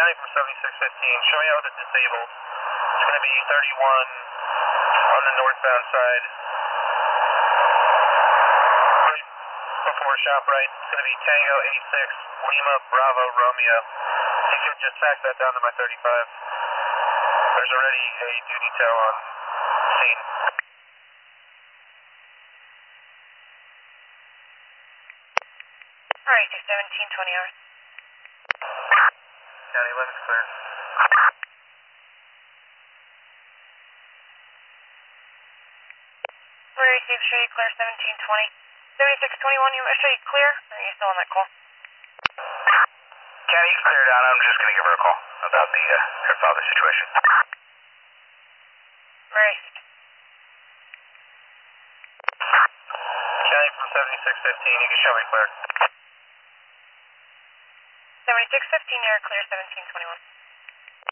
County from 7615, showing out with the disabled. It's going to be 31 on the northbound side. Right before ShopRite, it's going to be Tango 86, Lima Bravo Romeo. You can just tack that down to my 35. There's already a duty tail on scene. Alright, 1720 hours. County 11's clear. We're received, show you clear 1720. 7621, you show you clear? Or are you still on that call? County, you can clear it out. I'm just going to give her a call about her father's situation. Right. County from 7615, you can show me clear. 7615, you're clear 1721.